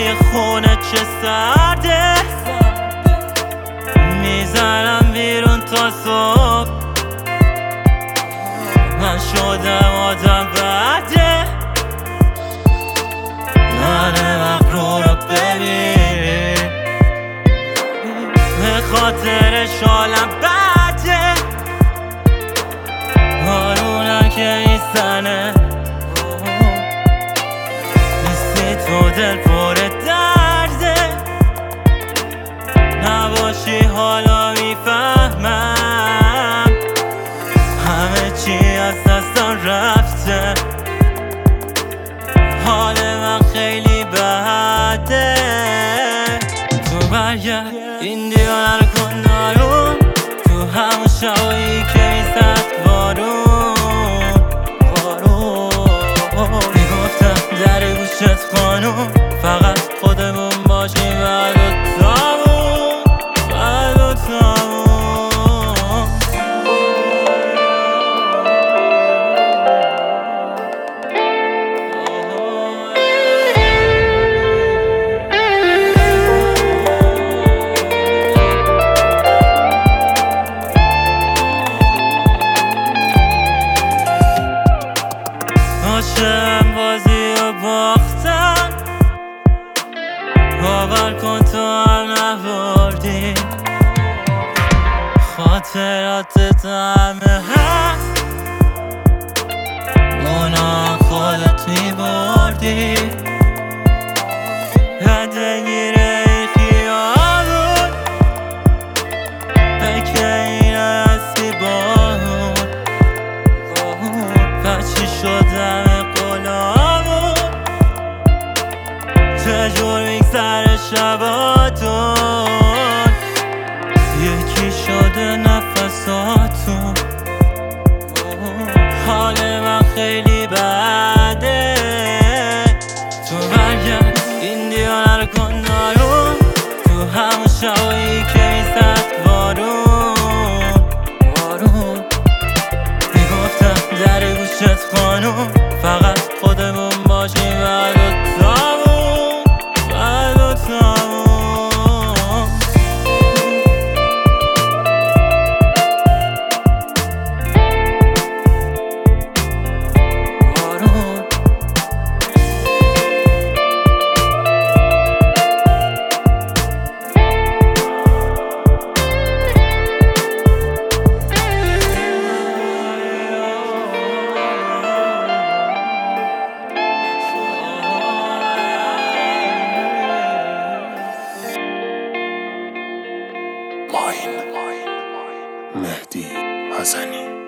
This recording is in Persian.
توی خونه چه سرده، میزنم بیرون تا صبح. من شدم آدم بده، من مغرور رو ببین، به خاطرش حالم بده. بارونم که میزنه، نیستی تو دل پر درده. نباشی حالا میفهمم همه چی از دستم رفته. حال من خیلی بده، تو برگرد این دیوانه رو کن نارون، تو همون شبایی که میزد بارون. میگفتم در گوشت خانون، فقط خودمون باشیم بعد و تموم، بعد و تموم. عاشقم بازی رو باختم، باور کن تو هم نبردی. خاطراتت همه هست، اونا خودت میبردی. دلگیره ای خیابون، فکر این هستی باهون. بچی شدم غلامون، چجور میگذره شباتون، یکی شده نفساتون. حال من خیلی بده، تو برگرد این دیوانه رو کن نارون، تو همون شبایی که میزد بارون. میگفتم در گوشت خانون، فقط خودمون باشیم بعد و تموم، بعد و تموم. مهدی حسنی.